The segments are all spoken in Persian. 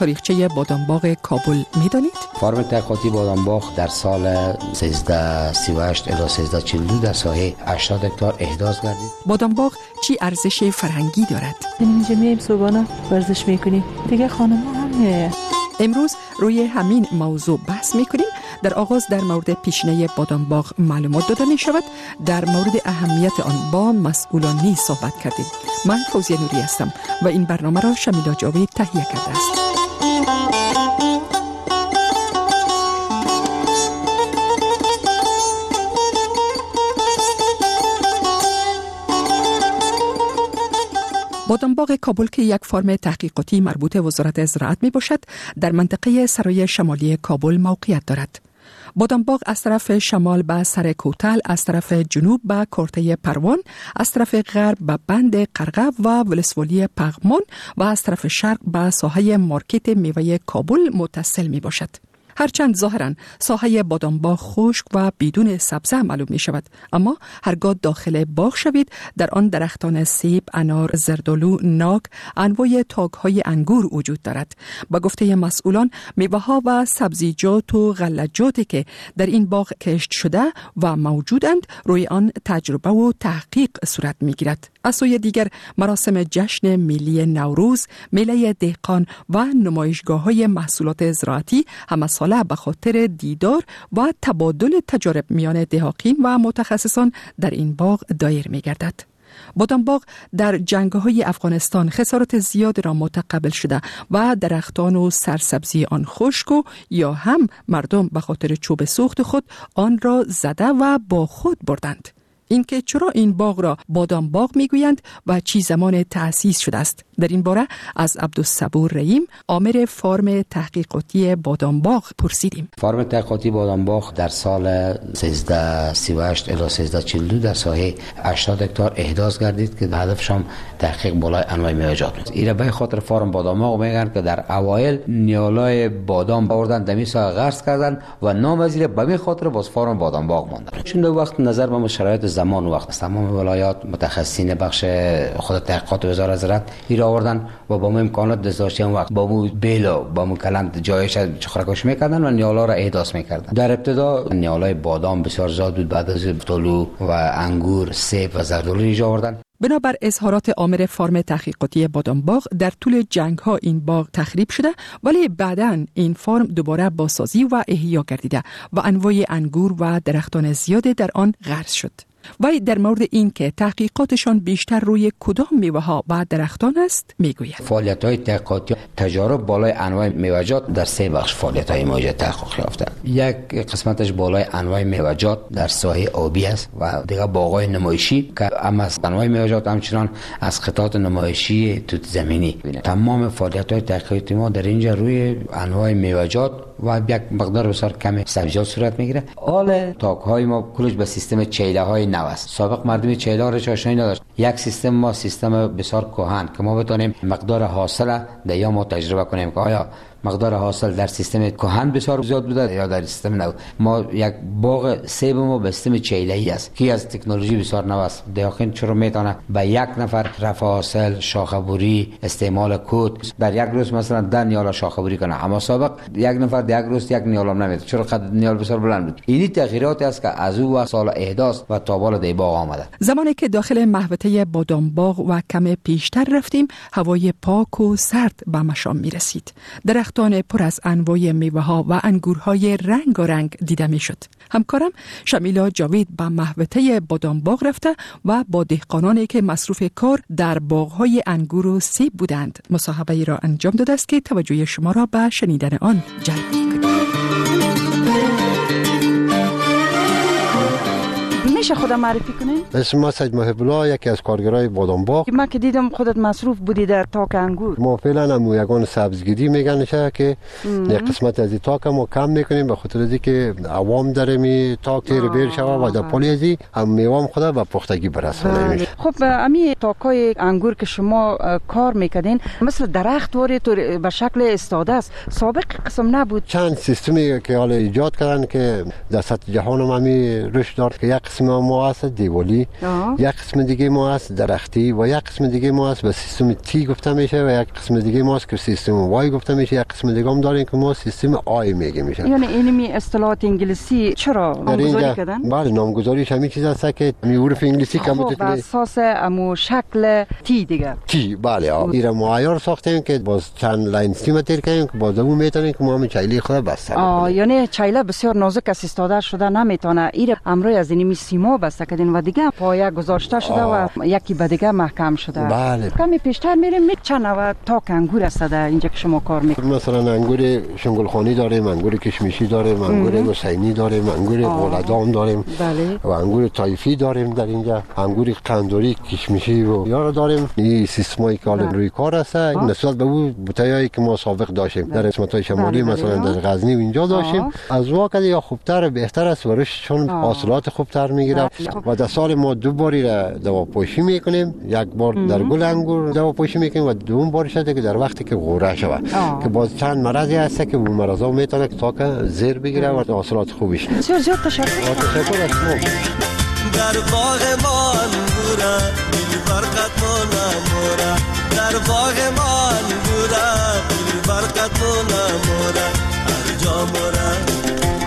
تاریخچه بادامباغ کابل میدانید؟ فارم تحقیقاتی بادامباغ در سال 1338 الی 1342 در ساحه 80 هکتار احداث گردید. بادامباغ چی ارزش فرهنگی دارد؟ اینجا میایم صبحانه ورزش میکنیم، دیگه خانم‌ها هم میایم. امروز روی همین موضوع بحث میکنیم. در آغاز در مورد پیشینه بادامباغ معلومات داده می شود. در مورد اهمیت آن با مسئولان نیز صحبت کردیم. من فوزیه نوری هستم و این برنامه را شمیلا جاوید تهیه کرده است. بادامباغ کابل که یک فرم تحقیقاتی مربوط وزارت زراعت می باشد، در منطقه سرای شمالی کابل موقعیت دارد. بادامباغ از طرف شمال به سر کوتل، از طرف جنوب به کورته پروان، از طرف غرب به بند قرقب و ولسوالی پغمان و از طرف شرق به ساحه مارکت میوه کابل متصل می باشد. هرچند ظاهراً ساحه بادامباغ خشک و بدون سبزه معلوم می شود، اما هرگاه داخل باغ شوید در آن درختان سیب، انار، زردالو، ناک، انواع تاک‌های انگور وجود دارد. با گفته مسئولان میوه‌ها و سبزیجات و غلجاتی که در این باغ کشت شده و موجودند روی آن تجربه و تحقیق صورت می‌گیرد. از سوی دیگر مراسم جشن ملی نوروز، میله دهقان و نمایشگاه‌های محصولات زراعتی همه ساله به خاطر دیدار و تبادل تجارب میان دهقان و متخصصان در این باغ دایر می‌گردد. بادامباغ در جنگ‌های افغانستان خسارات زیاد را متقبل شده و درختان و سرسبزی آن خشک و یا هم مردم به خاطر چوب سوخت خود آن را زده و با خود بردند. اینکه چرا این باغ را بادامباغ میگویند و چی زمان تأسیس شده است، در این باره از عبدالصبور رحیم، آمر فارم تحقیقاتی بادامباغ پرسیدیم. فارم تحقیقاتی بادامباغ در سال 1338 الی 1342 در ساحه 80 هکتار احداث گردید که هدفش هم تحقیق بالای انواع میوه‌جات بود. اینا به خاطر فارم بادامباغ میگن که در اوایل نیالای بادام بردن دمی ساحه غرس کردن و نامزیر به خاطر باز فارم بادامباغ ماندن. چون وقت نظر به شرایط زمان و وقت تمام ولایات متخصصین بخش خود تحقیقات وزارت زراعت ایرا آوردن و با امکانات دستاشی هم وقت با مو بیلا با مو کلند جایش چخرکش میکردن و نیالا را احداث میکردن. در ابتدا نیالای بادام بسیار زیاد بود، بعد از طلوع و انگور، سیب و زردالو ایجاد آوردن. بنابر اظهارات آمر فارم تحقیقاتی بادامباغ در طول جنگ ها این باغ تخریب شده، ولی بعداً این فارم دوباره بازسازی و احیا گردیده و انواع انگور و درختان زیاد در آن غرس شد. وی در مورد این که تحقیقاتشان بیشتر روی کدام میوه‌ها و درختان است میگوید. فعالیت‌های تحقیقاتی تجارب بالای انواع میوه‌جات در سه بخش فعالیت‌های موجه تحقیق یافته. یک قسمتش بالای انواع میوه‌جات در ساحه آبی است و دیگه باغ‌های نمایشی که هم از انواع میوه‌جات همچنان از قطعات نمایشی توت زمینی. تمام فعالیت‌های تحقیقاتی ما در اینجا روی انواع میوه‌جات و یک مقدار بسیار کم سبزیجات صورت میگیره. حال تاک‌های ما کلش به سیستم چیله‌های نو است. سابق مردم چیله را آشنایی نداشت. یک سیستم ما سیستم بسیار کهن که ما بتونیم مقدار حاصل در یا ما تجربه کنیم که آیا مقدار حاصل در سیستم کهن بسیار زیاد بوده یا در سیستم نو. ما یک باغ سیب ما به سیستم چیله‌ای است که از تکنولوژی بسیار نو است. دهقان چرا میتونه به یک نفر رفع حاصل، شاخه‌بری، استعمال کود در یک روز مثلا 10 نیال شاخه‌بری کنه، اما سابق یک نفر در یک روز یک نیال هم نمیتونه. چرا قد نیال بسیار بلند بود. این تغییراتی است که از او سال احداث و تا بالا دی باغ آمده. زمانی که داخل محوطه بادامباغ و کم پیشتر رفتیم، هوای پاک و سرد به مشام میرسید. درختان پر از انواع میوه‌ها و انگورهای رنگارنگ دیده میشد. همکارم شمیلا جاوید به محوطه بادامباغ رفته و با دهقانانی که مصروف کار در باغ‌های انگور و سیب بودند مصاحبه‌ای را انجام داده است که توجه شما را به شنیدن آن جلب می‌کند. میشه خودم معرفی کنین؟ اسم ما سید محب الله، یکی از کارگرای بادامباغ. من که دیدم خودت مصروف بودی در تاک انگور. ما فعلا هم یگان سبزگیری میگنشه که یک قسمت از تاک ما کم میکنیم به خاطر از اینکه عوام در می تاک تیر بیر شوه و در پلی ازی هم میوام خدا به پختگی برسونه. خب امی تاکای انگور که شما کار میکردین مثل درخت واره تو به شکل استاده است، سابق قسم نبود. چند سیستمی که حالا ایجاد کردن که در سطح جهان هم همی رشد دارد که یک قسم ما هست دیوالی، یک قسم دیگه ما هست درختی و یک قسم دیگه ما هست به سیستم تی گفته میشه و یک قسم دیگه ما هست که سیستم وای گفته میشه، یک قسم دیگه هم داریم که ما سیستم آی میگه میشه. یعنی اینمی اصطلاحات انگلیسی چرا نامگذاری کردن؟ بله نامگذاریش همین چیز است که حروف انگلیسی که بر اساس امو شکل تی دیگه تی بله ایرا معیار ساختیم که باز چند لاین سیم تیر کنیم که باز اون میتونیم که ما هم چایله خود بسته کنیم. یعنی چایله بسیار نازک است، استفاده شده نمیتونه ایرا امروز از اینمی سیما بسته کردین و دیگه پایه گذاشته شده و یکی به دیگه محکم شده. بله. کمی پیشتر میریم چند نوع تاک انگور است در اینجا که شما کار میکنید؟ مثلا انگور شنگلخانی داریم، انگور کشمیشی داریم، انگور حسینی داریم، انگور غولدام داریم. بله. و انگور طایفی داریم در اینجا، انگور قندوری کشمیشی و یارو داریم. این سیستمایی که حالا روی کار است نسبت به اون بوتایی که ما سابق داشتیم در قسمت‌های شمالی مثلا در غزنی و اینجا داشتیم از واقعا یا خوبتر بهتر است و چون حاصلات خوبتر میگیره و در سال ما دو باری را دواپوشی میکنیم، یک بار در گل انگور دواپوشی میکنیم و دوم بارش است که در وقتی که غوره شود که باز چند مرضی هست که اون مرضا میتونه تا که زیر بگیره و حاصلات خوبش. زیاد تشکر. تشکر از شما. در باغ ما انگورا دل برکت مولا مورا، در باغ ما انگورا دل برکت مولا مورا، هر جا مورا.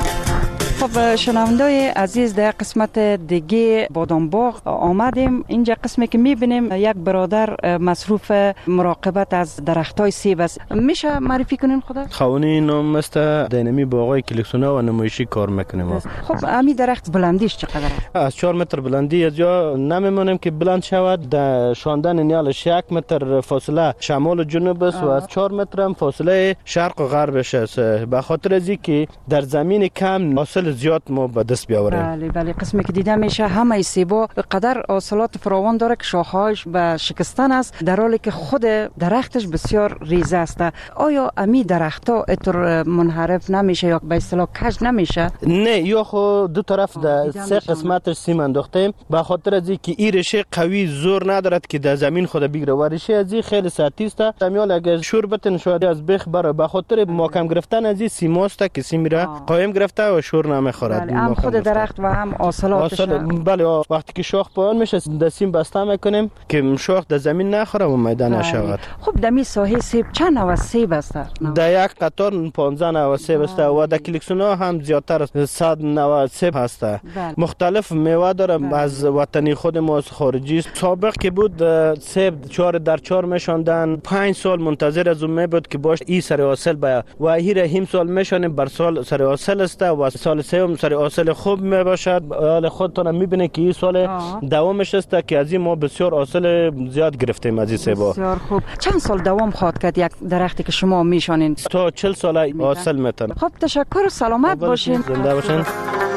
خب شنوندای عزیز در قسمت دیگه بادام باغ آمدیم. اینجا قسمی که میبینیم یک برادر مصروف مراقبت از درختای سیب است. میشه معرفی کنین خدا؟ خوانی نام است دینمی باغای کلکسیونا و نمایشی کار میکنیم. خب امی درخت بلندیش چقدر است؟ از 4 متر بلندی از جا نمیمونیم که بلند شود. در شاندن نیالش 1 متر فاصله شمال و جنوب است و از 4 متر هم فاصله شرق و غربش است. به خاطر از اینکه در زمین کم حاصل زیاد ما به دست بیاوریم. بله قسمی که دیده میشه همه سیبا به قدر حاصلات فراوان داره که شاخه‌هاش به شکستن است در حالی که خود درختش بسیار ریزه است. آیا امی درخت‌ها اینطور منحرف نمیشه یا به اصطلاح کج نمیشه؟ نه، یا خود دو طرف در سه قسمتش سیم انداختیم به خاطر از اینکه این ریشه قوی زور ندارد که در زمین خود بگیره و ریشه از این خیلی سطحی است. امیال اگر شور بتن شاید از بخ بره به خاطر محکم گرفتن از این سیماست که سیم را قایم گرفته و شور نمیخورد. بله، هم خود درخت و هم حاصلاتش. بله وقتی که شاخ پایان میشه دستیم بسته میکنیم که شاخ در زمین نخوره و میدان نشود. خب دمی ساحه سیب چند نوع سیب است؟ در یک قطار 15 نوع سیب است و در کلکسیونا هم زیادتر از 100 نوع سیب هست. مختلف میوه داره از وطنی خود ما از خارجی. سابق که بود سیب 4 در 4 میشوندن، 5 سال منتظر از اون میبود که باش این سر حاصل بیا و هیم سال میشونیم بر سال سر حاصل است و سال سوم سر حاصل خوب می باشد. حال خودتون میبینید که این سال دوامش است که از این ما بسیار حاصل زیاد گرفتیم از این سیبا. بسیار خوب. چند سال دوام خواهد کرد یک درختی که شما میشونین؟ تا 40 سال حاصل میتونه. خب تشکر و سلامت باشین. زنده باشین.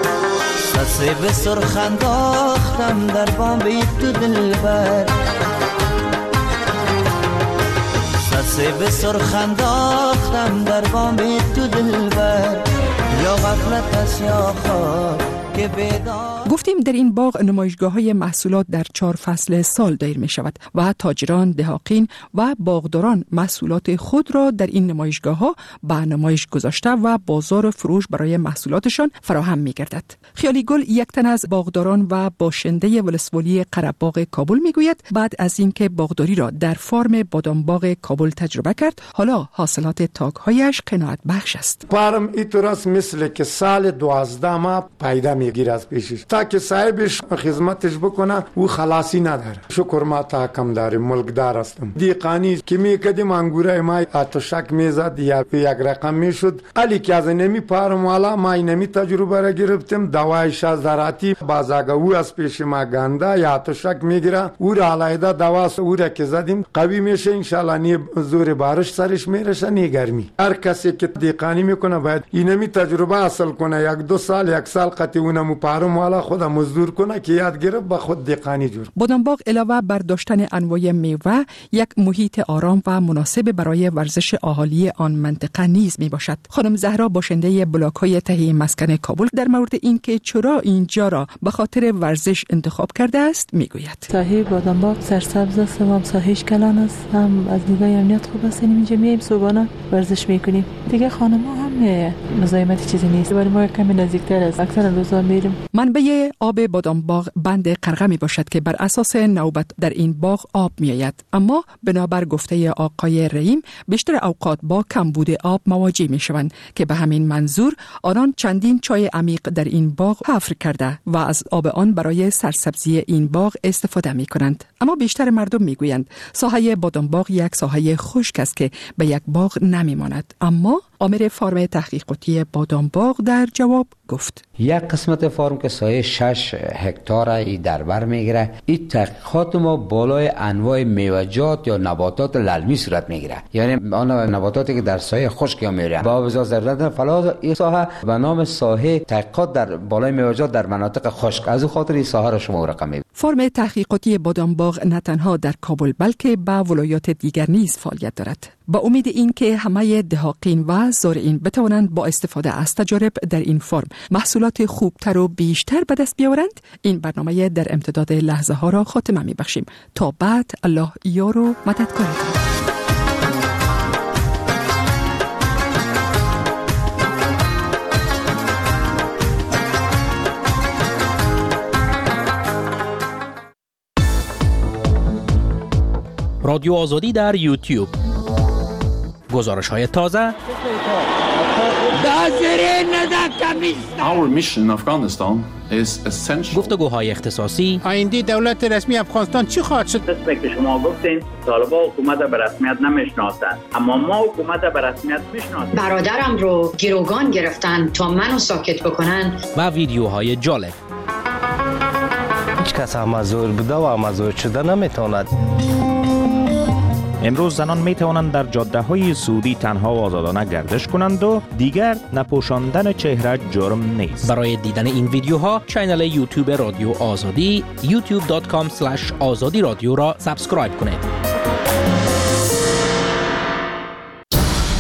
سیب سرخ انداختم در بام تو دلبر، سیب سرخ انداختم در بام تو دلبر، یا غفلت است یا خواب که بیدار. گفتیم در این باغ نمایشگاه‌های محصولات در 4 فصل سال دایر می شود و تاجران، دهاقین و باغداران محصولات خود را در این نمایشگاه‌ها به نمایش گذاشته و بازار فروش برای محصولاتشان فراهم می گردد. خیالی گل یک تن از باغداران و باشنده ولسوالی قره‌باغ کابل می گوید بعد از اینکه باغداری را در فارم بادام باغ کابل تجربه کرد، حالا حاصلات تاک‌هایش قناعت بخش است. فارم اینطور است مثل که سال 12 ماه پیدا میگیره از پیشش تا که صاحبش خدمتش بکنه او خلاصی نداره. شکر ما تا کم داریم، ملکدار هستم. دیقانی که میکردیم انگوره ما آتشک میزد یا یک رقم میشد، علی که از نمی پارم والا ما نمی تجربه را گرفتیم. دوایش از زراعتی بازاگه او از پیش ما گنده یا آتشک میگیره، او را علیده دوا او را که زدیم قوی میشه انشالله. نی زور بارش سرش میرسه نی گرمی. هر کسی که دیقانی میکنه باید اینمی تجربه حاصل کنه. 1-2 سال 1 سال قطعی اونم پارم والا خود مزدور کنه که یاد گرفت به خود دیقانی جور. بادام باغ علاوه بر داشتن انواع میوه یک محیط آرام و مناسب برای ورزش اهالی آن منطقه نیز می باشد. خانم زهرا باشنده بلاک‌های تهیه مسکن کابل در مورد اینکه چرا اینجا را به خاطر ورزش انتخاب کرده است میگوید. ساحه بادام باغ سرسبز است و ساحهش کلان است، هم از نگاه امنیت خوب است. اینجا میایم صبحانه ورزش میکنیم. دیگه خانم‌ها هم مزاحمت چیزی نیست، ولی ما کمی نزدیکتر از اکثر روزا میریم. منبع آب بادامباغ بند قرغه می باشد که بر اساس نوبت در این باغ آب می آید، اما بنابر گفته آقای رحیم بیشتر اوقات با کمبود آب مواجه می شوند که به همین منظور آنان چندین چای عمیق در این باغ حفر کرده و از آب آن برای سرسبزی این باغ استفاده می کنند. اما بیشتر مردم می گویند ساحه بادامباغ یک ساحه خشک است که به یک باغ نمی ماند. اما آمر فارم تحقیقاتی بادامباغ در جواب گفت یک قسمت فارم که سایه 6 هکتار ای در بر میگیره، این تحقیقات ما بالای انواع میوه‌جات یا نباتات للمی صورت میگیره، یعنی آن نباتاتی که در سایه خشک میرن با بزار ضرورت فلاح. این ساحه به نام ساحه تحقیقات در بالای میوه‌جات در مناطق خشک، از خاطر این ساحه را شما رقم می‌بینید. فارم تحقیقاتی بادامباغ نه تنها در کابل بلکه به ولایات دیگر نیز فعالیت دارد. با امید این که همه دهاقین و زارعین بتوانند با استفاده از تجارب در این فرم محصولات خوبتر و بیشتر به دست بیاورند، این برنامه در امتداد لحظه ها را خاتمه می بخشیم. تا بعد، الله یار و مددکارتان. رادیو آزادی در یوتیوب، گزارش های تازه. Our mission in Afghanistan is essential. گفتگوهای اختصاصی. آینده دولت رسمی افغانستان چی خواهد شد؟ مثل که شما گفتین طالبان حکومت به رسمیت نمیشناسند، اما ما حکومت به رسمیت میشناسیم. برادرم رو گروگان گرفتن تا منو ساکت بکنن. و ویدیوهای جالب. هیچ کس مزور بوده و مزور شده نمیتواند. امروز زنان می توانند در جاده های سعودی تنها و آزادانه گردش کنند و دیگر نپوشاندن چهره جرم نیست. برای دیدن این ویدیوها کانال یوتیوب رادیو آزادی youtube.com/azadi radio را سابسکرایب کنید.